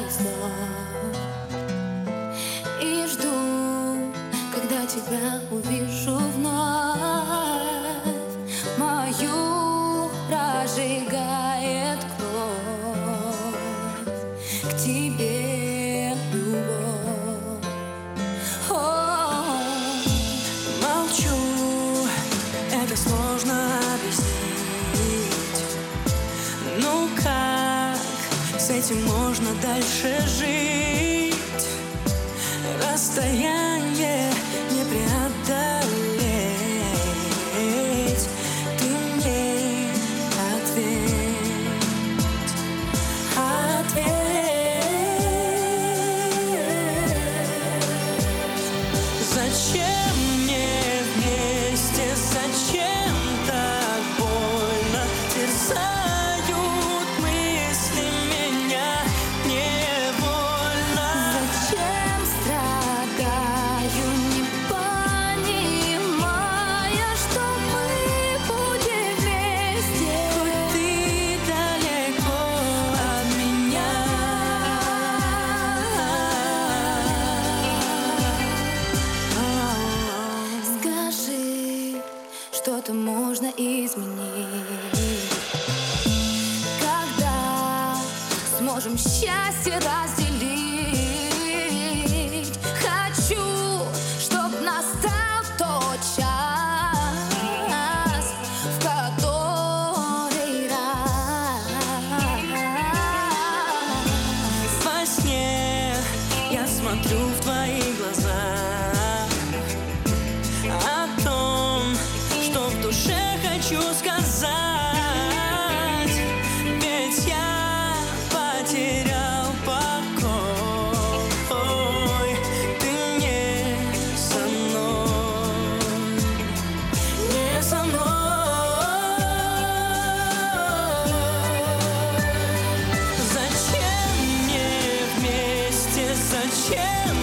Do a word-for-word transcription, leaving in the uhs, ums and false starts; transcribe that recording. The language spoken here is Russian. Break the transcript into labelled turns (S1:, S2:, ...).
S1: вздох и жду, когда тебя увижу вновь. Мою прожигает кровь к тебе любовь. О,
S2: молчу, это сложно объяснить. Ну как с этим можно дальше жить? Расстояние не преодолеть. Ты мне ответь, ответь. Зачем мне вместе, зачем так больно терзают мысли меня невольно?
S1: зачем страдаю, не понимая, что мы будем вместе,
S2: Хоть ты далеко от меня.
S1: Скажи, что-то можно изменить, когда сможем счастье разделить. Хочу, чтоб настал тот час, в который раз
S2: Во сне я смотрю в твои глаза, о том, что в душе хочу сказать. Ведь я потерял покой. Ты не со мной, не со мной. Зачем мне вместе, зачем